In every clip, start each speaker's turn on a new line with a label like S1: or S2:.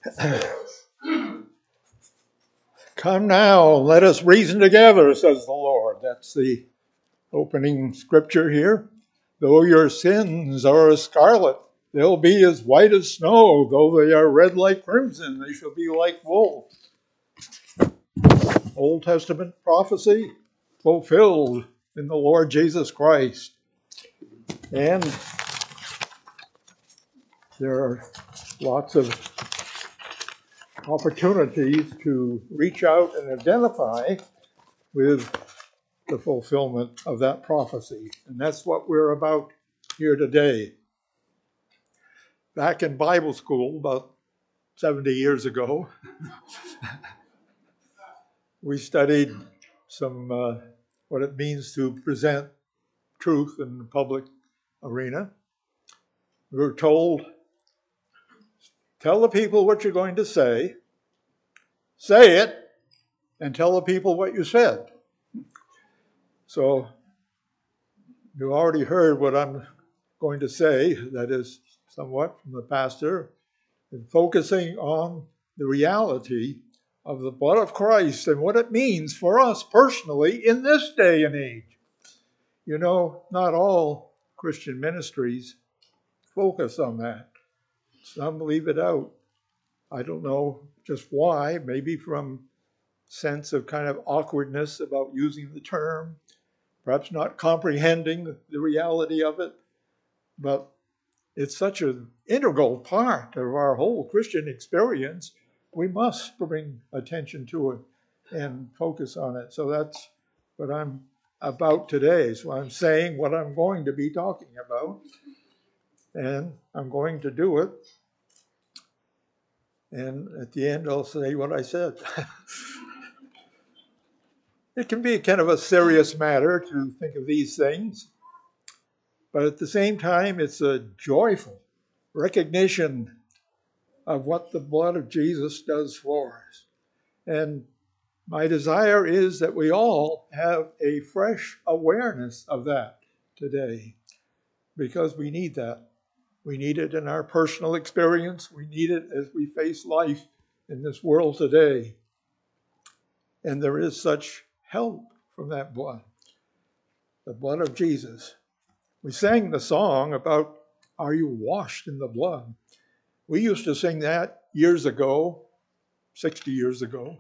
S1: Come now, let us reason together, says the Lord. That's the opening scripture here. Though your sins are as scarlet, they'll be as white as snow. Though they are red like crimson, they shall be like wool. Old Testament prophecy fulfilled in the Lord Jesus Christ. And there are lots of opportunities to reach out and identify with the fulfillment of that prophecy. And that's what we're about here today. Back in Bible school, about 70 years ago, we studied some what it means to present truth in the public arena. We were told, tell the people what you're going to say it, and tell the people what you said. So you already heard what I'm going to say, that is somewhat from the pastor, and focusing on the reality of the blood of Christ and what it means for us personally in this day and age. You know, not all Christian ministries focus on that. Some leave it out. I don't know just why, maybe from sense of kind of awkwardness about using the term, perhaps not comprehending the reality of it, but it's such an integral part of our whole Christian experience. We must bring attention to it and focus on it. So that's what I'm about today. So I'm saying what I'm going to be talking about, and I'm going to do it. And at the end, I'll say what I said. It can be kind of a serious matter to think of these things, but at the same time, it's a joyful recognition of what the blood of Jesus does for us. And my desire is that we all have a fresh awareness of that today, because we need that. We need it in our personal experience. We need it as we face life in this world today. And there is such help from that blood, the blood of Jesus. We sang the song about, are you washed in the blood? We used to sing that years ago, 60 years ago.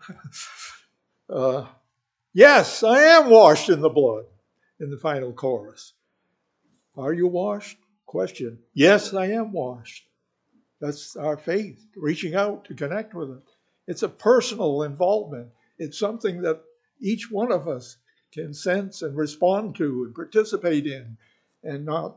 S1: Yes, I am washed in the blood, in the final chorus. Are you washed? Question. Yes, I am washed. That's our faith, reaching out to connect with it. It's a personal involvement. It's something that each one of us can sense and respond to and participate in, and not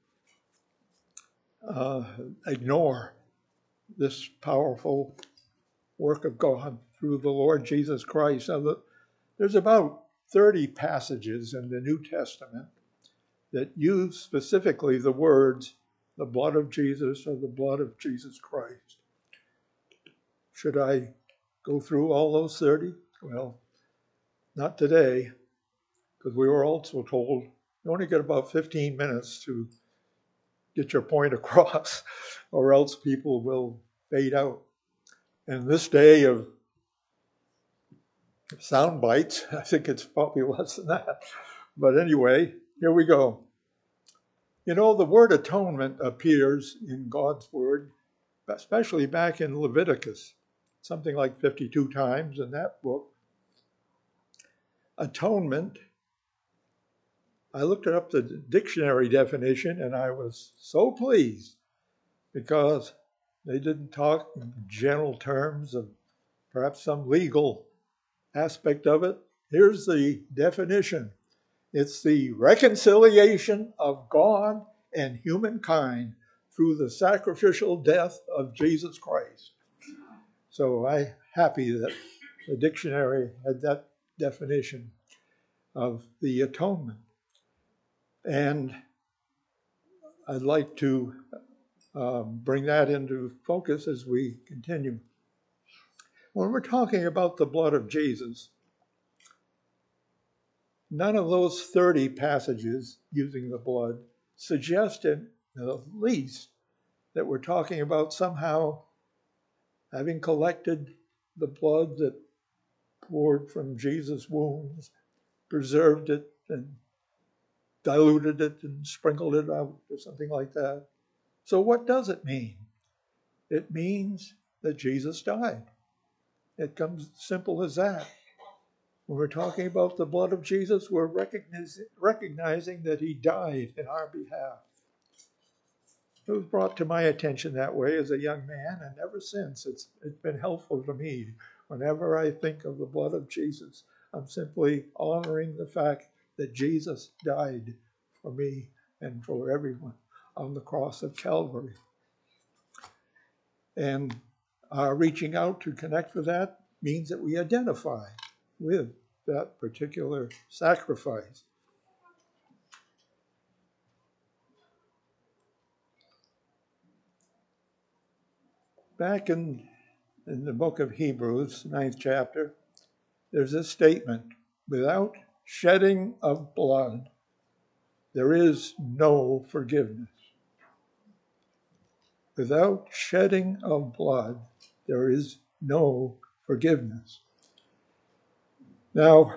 S1: ignore this powerful work of God through the Lord Jesus Christ. Now, there's about 30 passages in the New Testament that use specifically the words, the blood of Jesus or the blood of Jesus Christ. Should I go through all those 30? Well, not today, because we were also told you only get about 15 minutes to get your point across, or else people will fade out. And this day of sound bites, I think it's probably less than that. But anyway, here we go. You know, the word atonement appears in God's word, especially back in Leviticus, something like 52 times in that book. Atonement, I looked up the dictionary definition and I was so pleased, because they didn't talk in general terms of perhaps some legal aspect of it. Here's the definition. It's the reconciliation of God and humankind through the sacrificial death of Jesus Christ. So I'm happy that the dictionary had that definition of the atonement. And I'd like to bring that into focus as we continue. When we're talking about the blood of Jesus, none of those 30 passages using the blood suggest at least that we're talking about somehow having collected the blood that poured from Jesus' wounds, preserved it and diluted it and sprinkled it out or something like that. So what does it mean? It means that Jesus died. It comes simple as that. When we're talking about the blood of Jesus, we're recognizing that he died in our behalf. It was brought to my attention that way as a young man, and ever since it's been helpful to me. Whenever I think of the blood of Jesus, I'm simply honoring the fact that Jesus died for me and for everyone on the cross of Calvary. And our reaching out to connect with that means that we identify with that particular sacrifice. Back in the book of Hebrews, 9th chapter, there's this statement: without shedding of blood, there is no forgiveness. Without shedding of blood, there is no forgiveness. Now,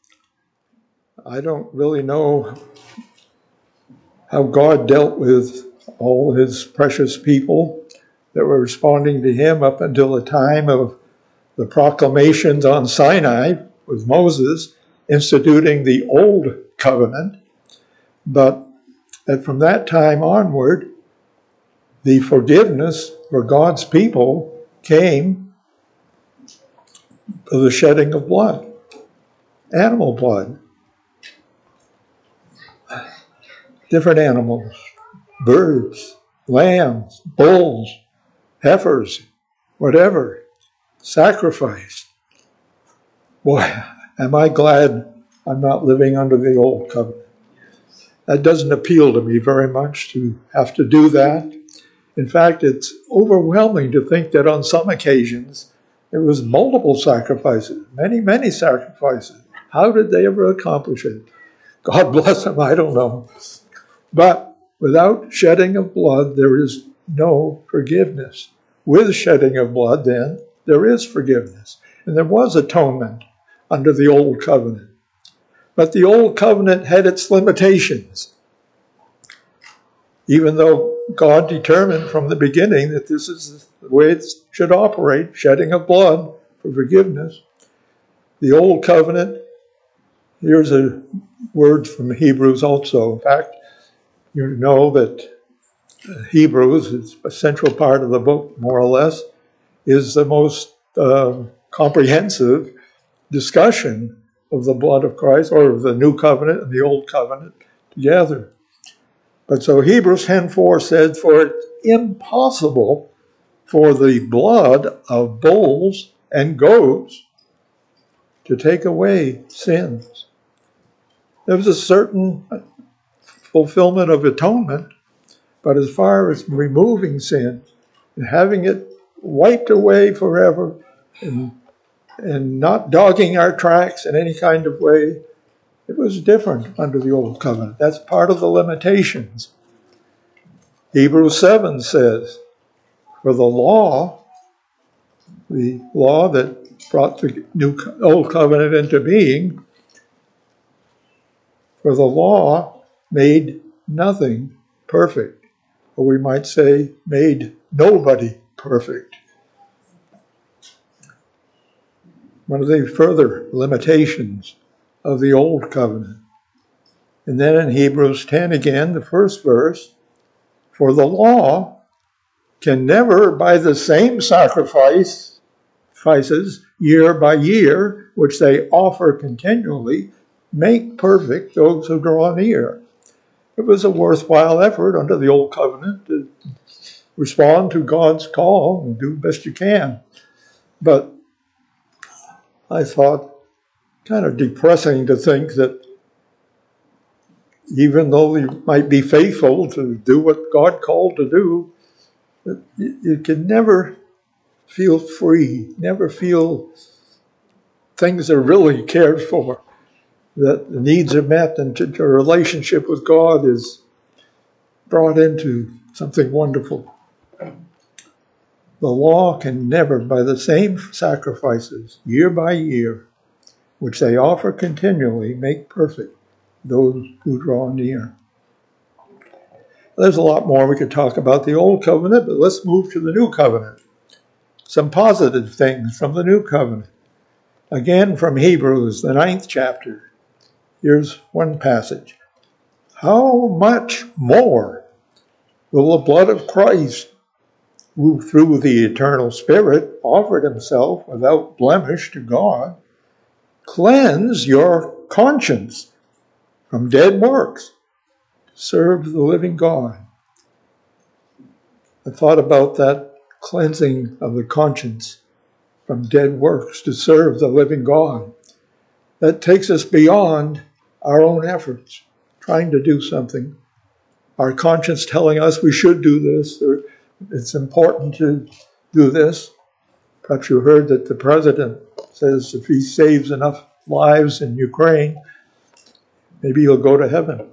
S1: I don't really know how God dealt with all his precious people that were responding to him up until the time of the proclamations on Sinai with Moses instituting the old covenant. But from that time onward, the forgiveness for God's people came through the shedding of blood, animal blood, different animals, birds, lambs, bulls, heifers, whatever, sacrificed. Boy, am I glad I'm not living under the old covenant. That doesn't appeal to me very much to have to do that. In fact, it's overwhelming to think that on some occasions it was multiple sacrifices, many sacrifices. How did they ever accomplish it? God bless them, I don't know. But without shedding of blood, there is no forgiveness. With shedding of blood, then, there is forgiveness. And there was atonement under the old covenant. But the old covenant had its limitations. Even though God determined from the beginning that this is the way it should operate, shedding of blood for forgiveness. The old covenant, here's a word from Hebrews also. In fact, you know that Hebrews, is a central part of the book, more or less, is the most comprehensive discussion of the blood of Christ, or of the new covenant and the old covenant together. But so Hebrews 10:4 said, for it's impossible for the blood of bulls and goats to take away sins. There was a certain fulfillment of atonement, but as far as removing sin and having it wiped away forever and not dogging our tracks in any kind of way, it was different under the old covenant. That's part of the limitations. Hebrews 7 says, for the law that brought the old covenant into being, for the law made nothing perfect. Or we might say, made nobody perfect. One of the further limitations of the old covenant. And then in Hebrews 10 again, the first verse, for the law can never, by the same sacrifices year by year, which they offer continually, make perfect those who draw near. It was a worthwhile effort under the old covenant to respond to God's call and do the best you can. But I thought, kind of depressing to think that even though you might be faithful to do what God called to do, you can never feel free, never feel things are really cared for, that the needs are met and your relationship with God is brought into something wonderful. The law can never, by the same sacrifices, year by year, which they offer continually, make perfect those who draw near. There's a lot more we could talk about the Old Covenant, but let's move to the New Covenant. Some positive things from the New Covenant. Again, from Hebrews, the 9th chapter. Here's one passage. How much more will the blood of Christ, who through the eternal Spirit offered himself without blemish to God, cleanse your conscience from dead works, to serve the living God? I thought about that cleansing of the conscience from dead works to serve the living God. That takes us beyond our own efforts, trying to do something. Our conscience telling us we should do this, or it's important to do this. Perhaps you heard that the president says if he saves enough lives in Ukraine, maybe he'll go to heaven.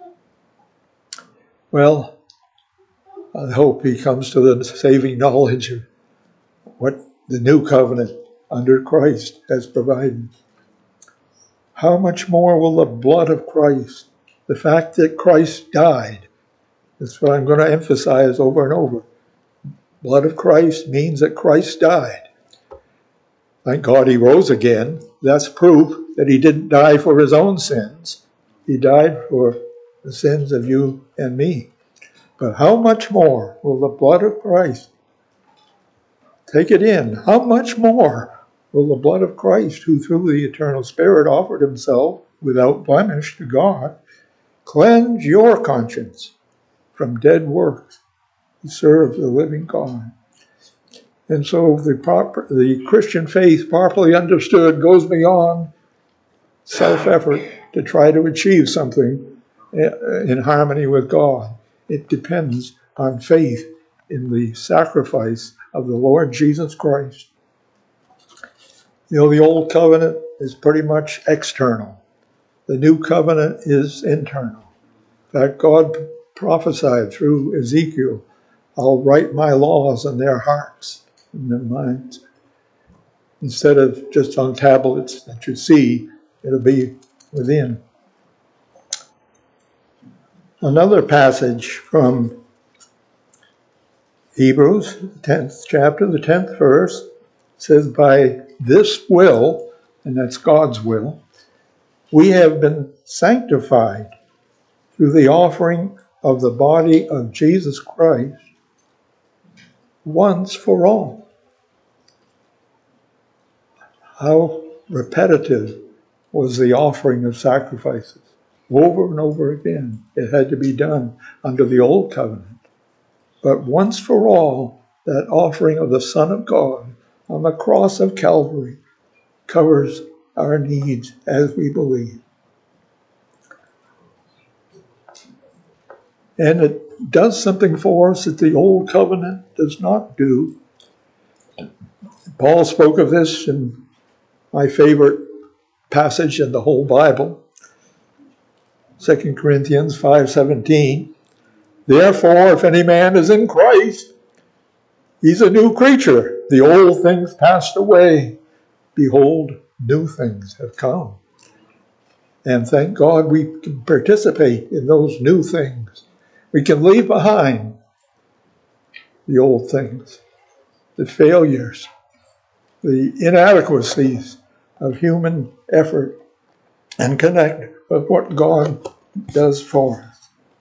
S1: Well, I hope he comes to the saving knowledge of what the new covenant under Christ has provided. How much more will the blood of Christ, the fact that Christ died, that's what I'm going to emphasize over and over. Blood of Christ means that Christ died. Thank God he rose again. That's proof that he didn't die for his own sins. He died for the sins of you and me. But how much more will the blood of Christ, take it in, how much more will the blood of Christ, who through the eternal Spirit offered himself without blemish to God, cleanse your conscience from dead works to serve the living God? And so the Christian faith, properly understood, goes beyond self-effort to try to achieve something in harmony with God. It depends on faith in the sacrifice of the Lord Jesus Christ. You know, the Old Covenant is pretty much external. The New Covenant is internal. In fact, God prophesied through Ezekiel, I'll write my laws in their hearts, in their minds. Instead of just on tablets that you see, it'll be within. Another passage from Hebrews, the 10th chapter, the 10th verse, says, by this will, and that's God's will, we have been sanctified through the offering of the body of Jesus Christ once for all. How repetitive was the offering of sacrifices? Over and over again. It had to be done under the Old Covenant. But once for all, that offering of the Son of God on the cross of Calvary covers our needs as we believe. And it does something for us that the Old Covenant does not do. Paul spoke of this in my favorite passage in the whole Bible, 2 Corinthians 5:17. Therefore, if any man is in Christ, he's a new creature. The old things passed away. Behold, new things have come. And thank God we can participate in those new things. We can leave behind the old things, the failures, the inadequacies of human effort, and connect with what God does for us.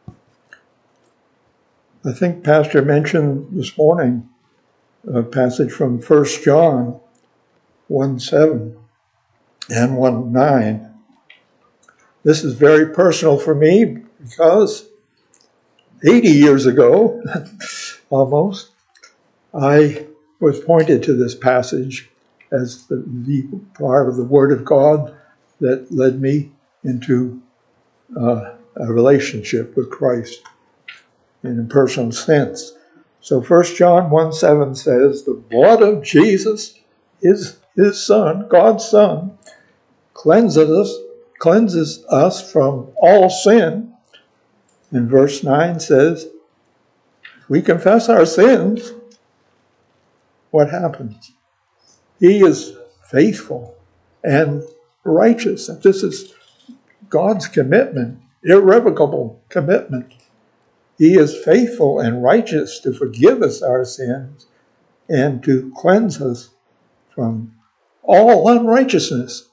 S1: I think Pastor mentioned this morning a passage from 1 John 1:7 and 1:9. This is very personal for me because 80 years ago, almost, I was pointed to this passage as the part of the Word of God that led me into a relationship with Christ in a personal sense. So 1 John 1:7 says, the blood of Jesus, his Son, God's Son, cleanses us from all sin. And verse 9 says, if we confess our sins, what happens? He is faithful and righteous. And this is God's commitment, irrevocable commitment. He is faithful and righteous to forgive us our sins and to cleanse us from all unrighteousness.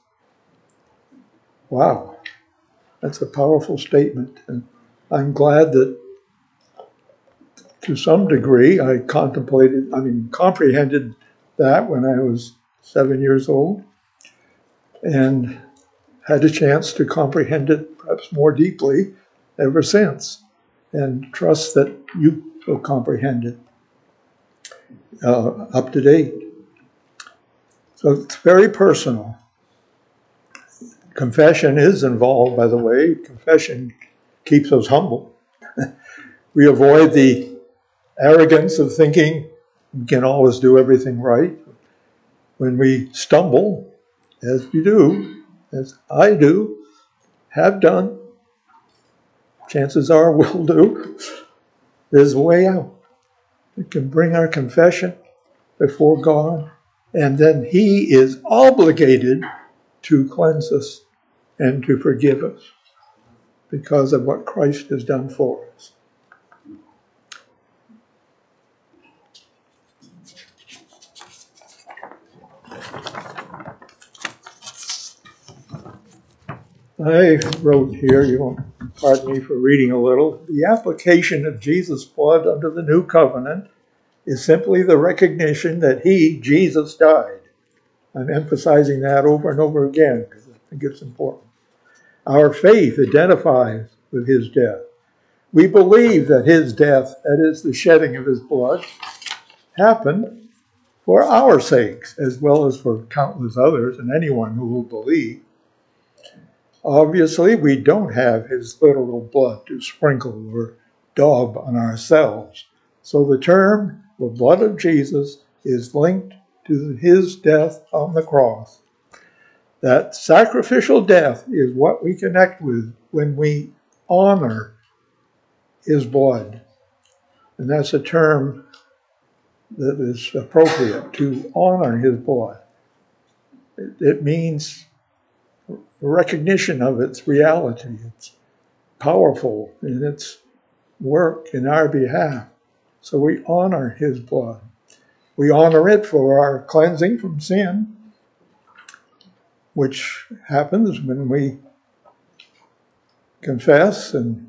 S1: Wow, that's a powerful statement. And I'm glad that to some degree I comprehended that when I was 7 years old and had a chance to comprehend it perhaps more deeply ever since, and trust that you will comprehend it up to date. So it's very personal. Confession is involved, by the way. Confession keeps us humble. We avoid the arrogance of thinking we can always do everything right. When we stumble, as you do, as I do, have done, chances are will do, there's a way out. We can bring our confession before God, and then He is obligated to cleanse us and to forgive us because of what Christ has done for us. I wrote here, you won't pardon me for reading a little, the application of Jesus' blood under the new covenant is simply the recognition that He, Jesus, died. I'm emphasizing that over and over again because I think it's important. Our faith identifies with His death. We believe that His death, that is the shedding of His blood, happened for our sakes as well as for countless others and anyone who will believe. Obviously, we don't have His literal blood to sprinkle or daub on ourselves. So the term, the blood of Jesus, is linked to His death on the cross. That sacrificial death is what we connect with when we honor His blood. And that's a term that is appropriate, to honor His blood. It means recognition of its reality. It's powerful in its work in our behalf. So we honor His blood. We honor it for our cleansing from sin, which happens when we confess and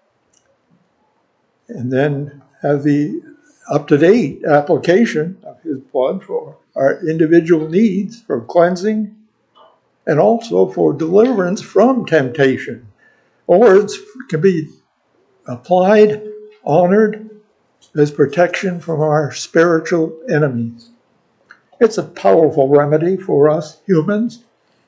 S1: then have the up-to-date application of His blood for our individual needs, for cleansing, and also for deliverance from temptation. Or it can be applied, honored, as protection from our spiritual enemies. It's a powerful remedy for us humans.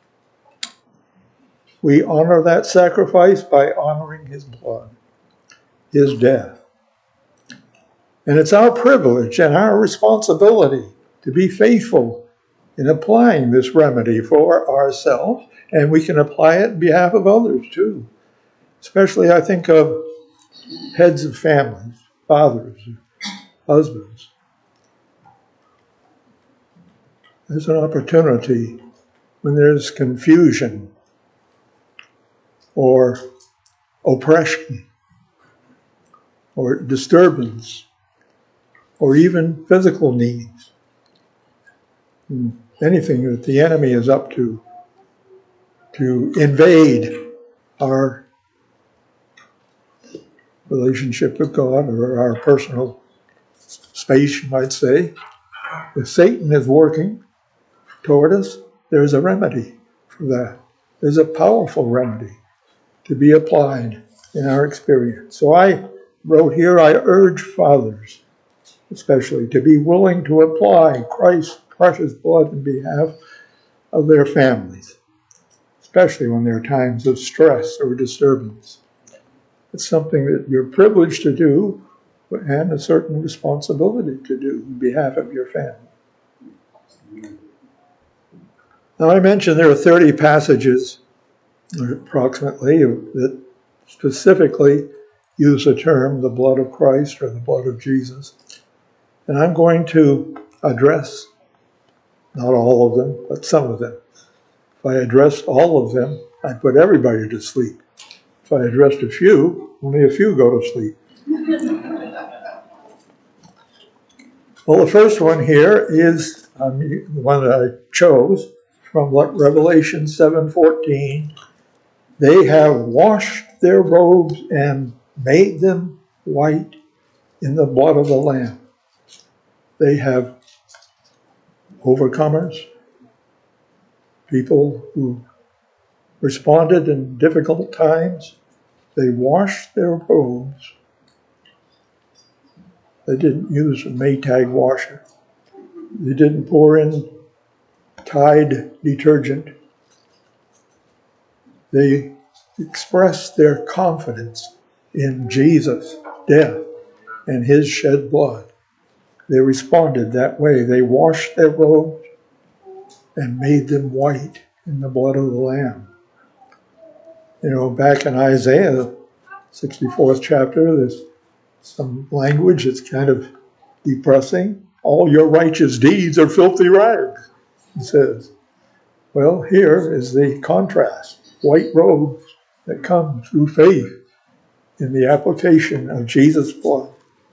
S1: We honor that sacrifice by honoring His blood, His death. And it's our privilege and our responsibility to be faithful in applying this remedy for ourselves, and we can apply it on behalf of others too. Especially, I think of heads of families, fathers, husbands. There's an opportunity when there's confusion or oppression or disturbance or even physical needs. Anything that the enemy is up to invade our relationship with God or our personal space, you might say. If Satan is working toward us, there's a remedy for that. There's a powerful remedy to be applied in our experience. So I wrote here, I urge fathers, especially, to be willing to apply Christ's precious blood in behalf of their families, especially when there are times of stress or disturbance. It's something that you're privileged to do and a certain responsibility to do on behalf of your family. Now, I mentioned there are 30 passages, approximately, that specifically use the term the blood of Christ or the blood of Jesus. And I'm going to address, not all of them, but some of them. If I addressed all of them, I'd put everybody to sleep. If I addressed a few, only a few go to sleep. Well, the first one here is the one that I chose from Revelation 7:14. They have washed their robes and made them white in the blood of the Lamb. They have overcomers, people who responded in difficult times. They washed their robes. They didn't use a Maytag washer. They didn't pour in Tide detergent. They expressed their confidence in Jesus' death and his shed blood. They responded that way. They washed their robes and made them white in the blood of the Lamb. You know, back in Isaiah, 64th chapter, there's some language that's kind of depressing. All your righteous deeds are filthy rags, it says. Well, here is the contrast. White robes that come through faith in the application of Jesus' blood.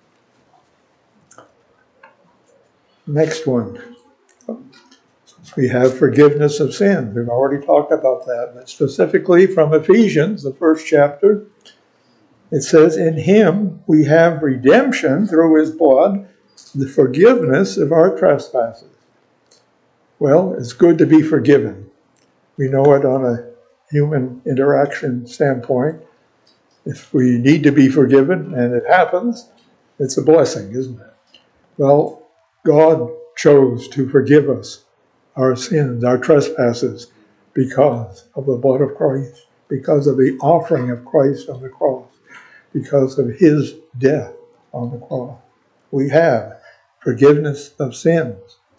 S1: Next one. We have forgiveness of sin. We've already talked about that. But specifically from Ephesians, the first chapter, it says, in him we have redemption through his blood, the forgiveness of our trespasses. Well, it's good to be forgiven. We know it on a human interaction standpoint. If we need to be forgiven, and it happens, it's a blessing, isn't it? Well, God chose to forgive us our sins, our trespasses, because of the blood of Christ, because of the offering of Christ on the cross, because of his death on the cross. We have forgiveness of sins.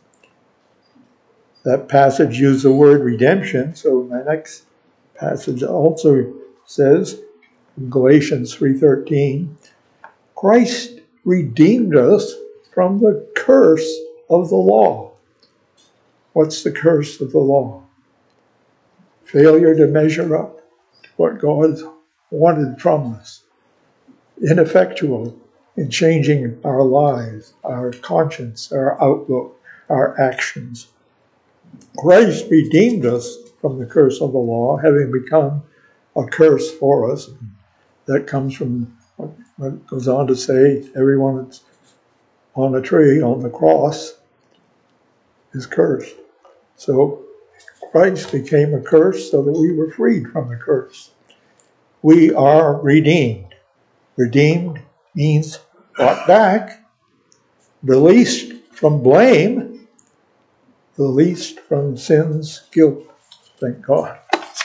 S1: That passage used the word redemption, so my next passage also says, in Galatians 3:13, Christ redeemed us from the curse of the law. What's the curse of the law? Failure to measure up to what God wanted from us. Ineffectual in changing our lives, our conscience, our outlook, our actions. Christ redeemed us from the curse of the law, having become a curse for us. That comes from what goes on to say, everyone that's on a tree, on the cross, is cursed. So Christ became a curse so that we were freed from the curse. We are redeemed. Redeemed means brought back, released from blame, released from sin's guilt. Thank God.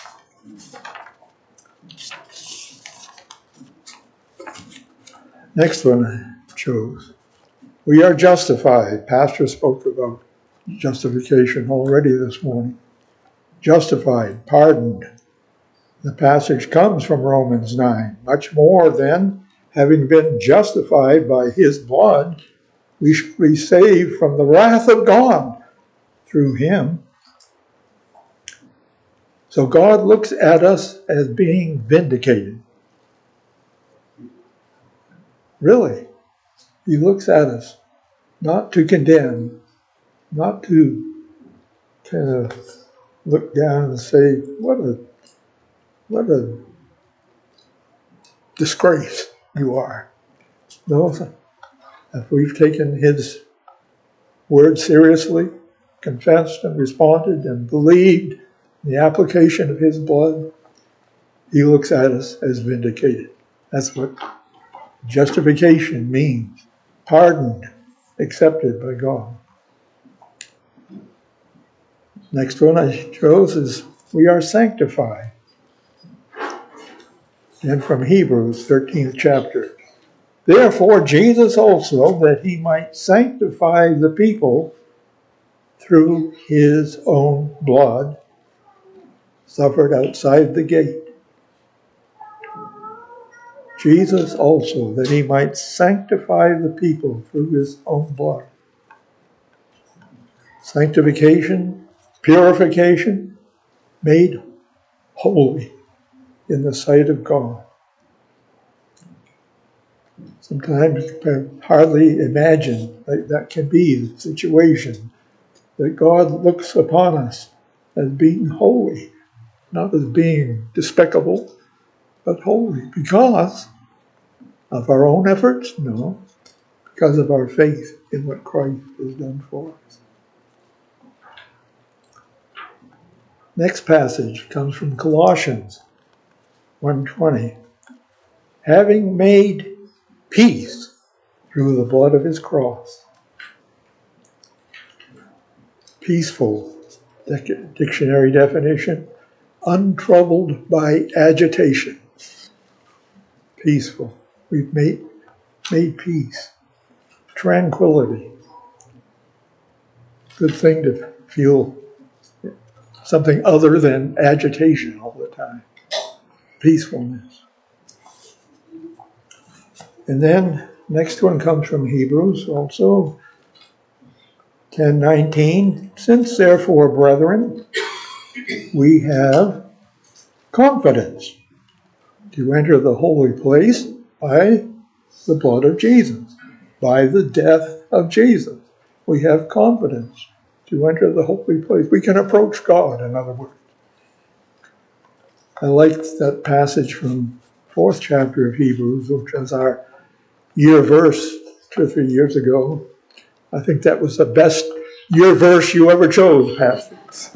S1: Next one I chose. We are justified. Pastor spoke about justification already this morning. Justified, pardoned. The passage comes from Romans 9. Much more then, having been justified by his blood, we shall be saved from the wrath of God through him. So God looks at us as being vindicated. Really. He looks at us not to condemn, not to kind of look down and say, what a disgrace you are. No, if we've taken his word seriously, confessed and responded and believed in the application of his blood, he looks at us as vindicated. That's what justification means. Pardoned, accepted by God. Next one I chose is we are sanctified. And from Hebrews, 13th chapter. Therefore Jesus also, that he might sanctify the people through his own blood, suffered outside the gate. Jesus also, that he might sanctify the people through his own blood. sanctification, purification, made holy in the sight of God. Sometimes you can hardly imagine that can be the situation, that God looks upon us as being holy, not as being despicable, but holy. Because of our own efforts? No. Because of our faith in what Christ has done for us. Next passage comes from Colossians 1:20. Having made peace through the blood of his cross. Peaceful, dictionary definition, untroubled by agitation. Peaceful. We've made peace. Tranquility. Good thing to feel something other than agitation all the time. Peacefulness. And then next one comes from Hebrews also, 10:19. Since therefore, brethren, we have confidence to enter the holy place by the blood of Jesus, by the death of Jesus. We have confidence to enter the holy place. We can approach God, in other words. I liked that passage from 4th chapter of Hebrews, which was our year verse 2 or 3 years ago. I think that was the best year verse you ever chose, pastors.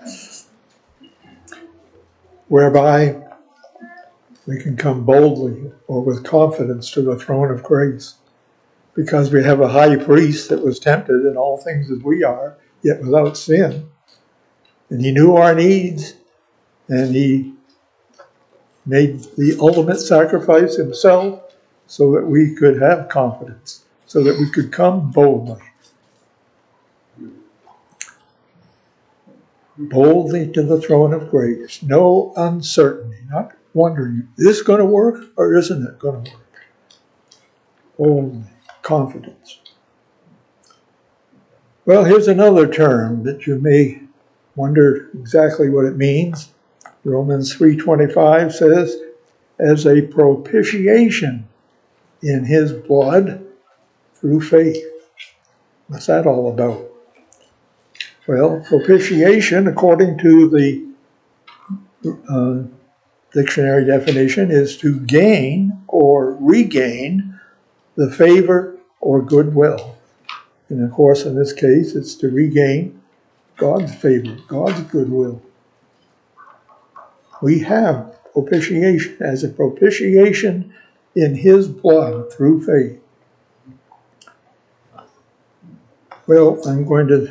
S1: Whereby we can come boldly or with confidence to the throne of grace, because we have a high priest that was tempted in all things as we are, yet without sin. And he knew our needs, and he made the ultimate sacrifice himself so that we could have confidence, so that we could come boldly. Boldly to the throne of grace. No uncertainty, not wondering, is this going to work or isn't it going to work? Boldly, confidence. Well, here's another term that you may wonder exactly what it means. Romans 3:25 says, as a propitiation in his blood through faith. What's that all about? Well, propitiation, according to the dictionary definition, is to gain or regain the favor or goodwill. And of course, in this case, it's to regain God's favor, God's goodwill. We have propitiation as a propitiation in his blood through faith. Well, I'm going to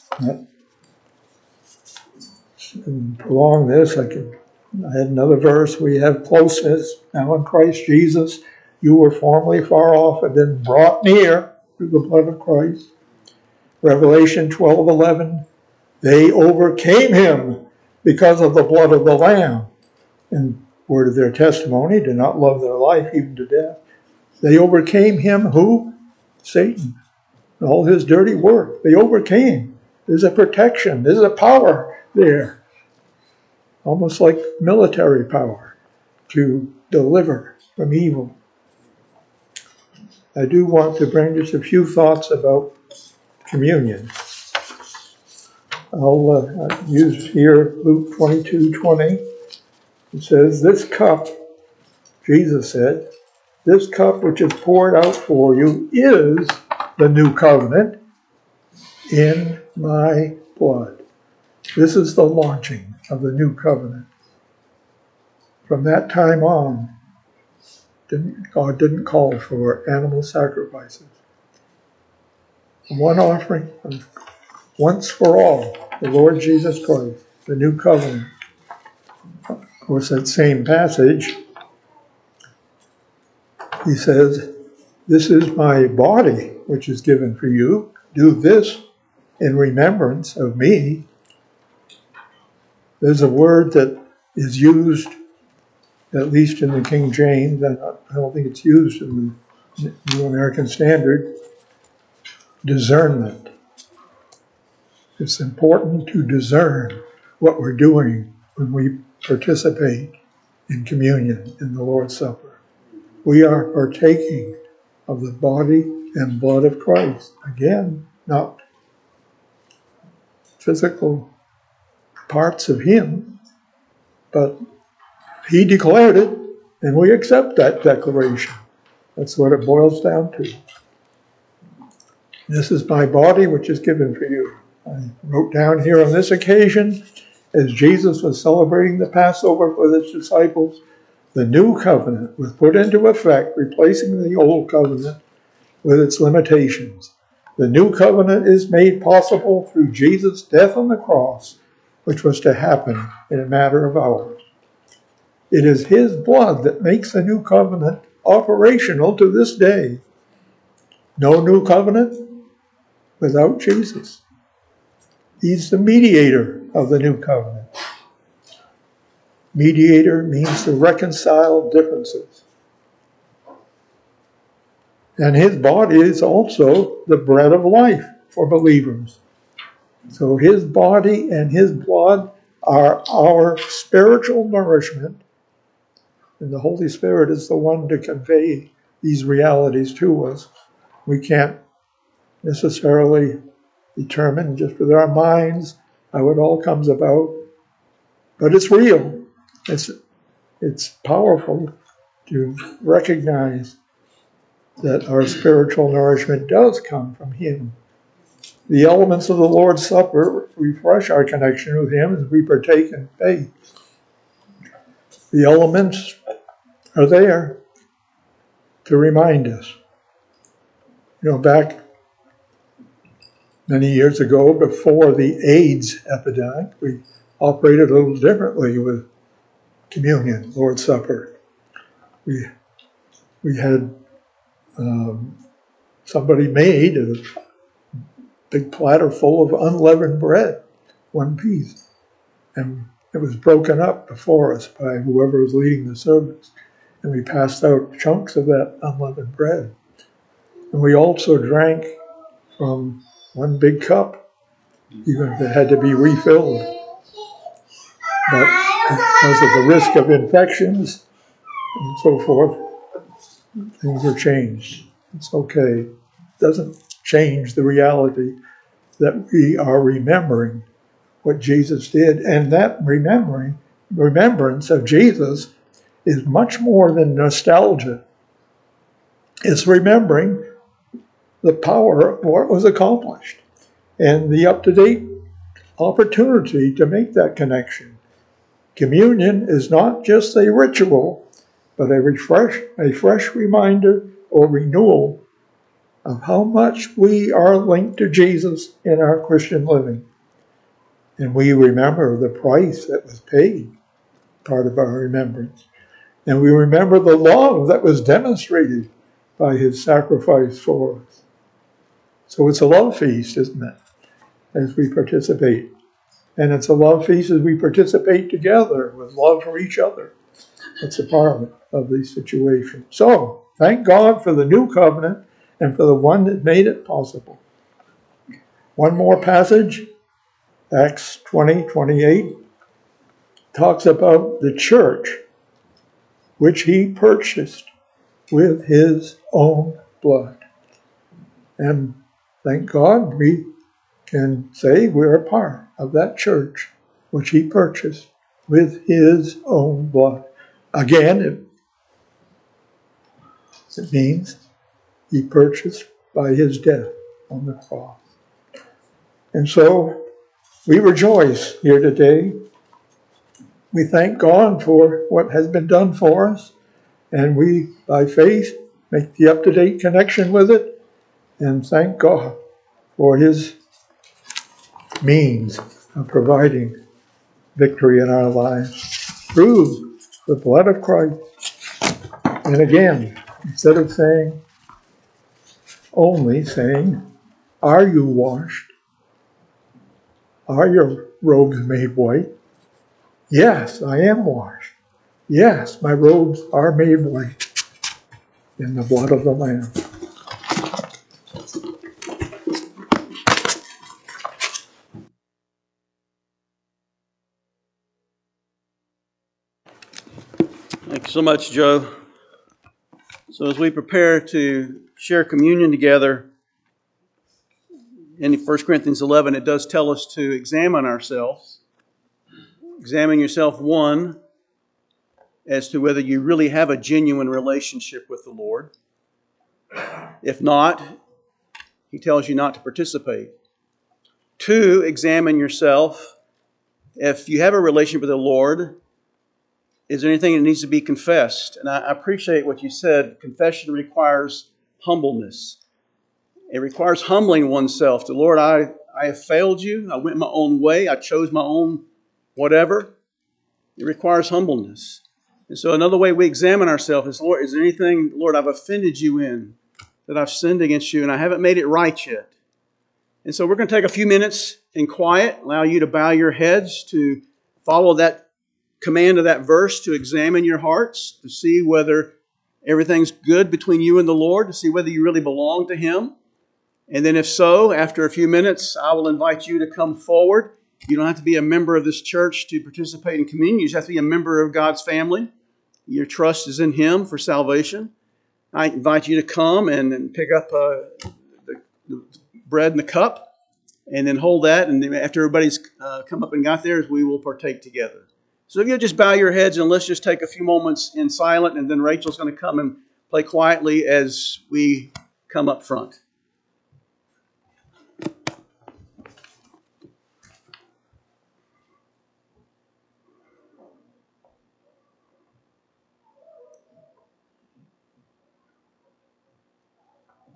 S1: prolong this. I had another verse. We have closeness now in Christ Jesus. You were formerly far off and then brought near through the blood of Christ. Revelation 12:11. They overcame him because of the blood of the Lamb, and word of their testimony, did not love their life even to death. They overcame him, who? Satan, and all his dirty work. They overcame. There's a protection. There's a power there, almost like military power, to deliver from evil. I do want to bring just a few thoughts about communion. I'll use here Luke 22:20. It says, this cup, Jesus said, this cup which is poured out for you is the new covenant in my blood. This is the launching of the new covenant. From that time on, God didn't call for animal sacrifices. One offering, once for all, the Lord Jesus Christ, the new covenant. Of course, that same passage, he says, this is my body, which is given for you. Do this in remembrance of me. There's a word that is used, at least in the King James, and I don't think it's used in the New American Standard, discernment. It's important to discern what we're doing when we participate in communion, in the Lord's Supper. We are partaking of the body and blood of Christ. Again, not physical parts of him, but he declared it, and we accept that declaration. That's what it boils down to. This is my body, which is given for you. I wrote down here on this occasion, as Jesus was celebrating the Passover with his disciples, the new covenant was put into effect, replacing the old covenant with its limitations. The new covenant is made possible through Jesus' death on the cross, which was to happen in a matter of hours. It is his blood that makes the new covenant operational to this day. No new covenant without Jesus. He's the mediator of the new covenant. Mediator means to reconcile differences. And his body is also the bread of life for believers. So his body and his blood are our spiritual nourishment. And the Holy Spirit is the one to convey these realities to us. We can't necessarily determine just with our minds how it all comes about. But it's real. It's powerful to recognize that our spiritual nourishment does come from him. The elements of the Lord's Supper refresh our connection with him as we partake in faith. The elements are there to remind us. Back many years ago, before the AIDS epidemic, we operated a little differently with communion, Lord's Supper. We had somebody made a big platter full of unleavened bread, one piece, and it was broken up before us by whoever was leading the service, and we passed out chunks of that unleavened bread. And we also drank from one big cup, even if it had to be refilled. But because of the risk of infections and so forth, things are changed. It's okay. It doesn't change the reality that we are remembering what Jesus did. And that remembrance of Jesus is much more than nostalgia. It's remembering the power of what was accomplished and the up-to-date opportunity to make that connection. Communion is not just a ritual, but a fresh reminder or renewal of how much we are linked to Jesus in our Christian living. And we remember the price that was paid, part of our remembrance. And we remember the love that was demonstrated by his sacrifice for us. So it's a love feast, isn't it, as we participate. And it's a love feast as we participate together with love for each other. That's a part of the situation. So, thank God for the new covenant and for the one that made it possible. One more passage, Acts 20:28, talks about the church, which he purchased with his own blood. And thank God we can say we're a part of that church, which he purchased with his own blood. Again, it means he purchased by his death on the cross. And so we rejoice here today. We thank God for what has been done for us, and we, by faith, make the up-to-date connection with it, and thank God for his means of providing victory in our lives through the blood of Christ. And again, instead of saying, only saying, are you washed? Are your robes made white? Yes, I am washed. Yes, my robes are made white in the blood of the Lamb.
S2: you so much, Joe. So as we prepare to share communion together, in 1 Corinthians 11, it does tell us to examine ourselves. Examine yourself, one, as to whether you really have a genuine relationship with the Lord. If not, he tells you not to participate. Two, examine yourself. If you have a relationship with the Lord, is there anything that needs to be confessed? And I appreciate what you said. Confession requires humbleness. It requires humbling oneself. To Lord, I have failed you. I went my own way. I chose my own whatever. It requires humbleness. And so another way we examine ourselves is, Lord, is there anything, Lord, I've offended you in, that I've sinned against you and I haven't made it right yet? And so we're going to take a few minutes in quiet, allow you to bow your heads, to follow that command of that verse, to examine your hearts, to see whether everything's good between you and the Lord, to see whether you really belong to Him. And then if so, after a few minutes, I will invite you to come forward. You don't have to be a member of this church to participate in communion. You just have to be a member of God's family. Your trust is in Him for salvation. I invite you to come and pick up the bread and the cup, and then hold that. And then after everybody's come up and got theirs, we will partake together. So if you'll just bow your heads and let's just take a few moments in silence, and then Rachel's going to come and play quietly as we come up front.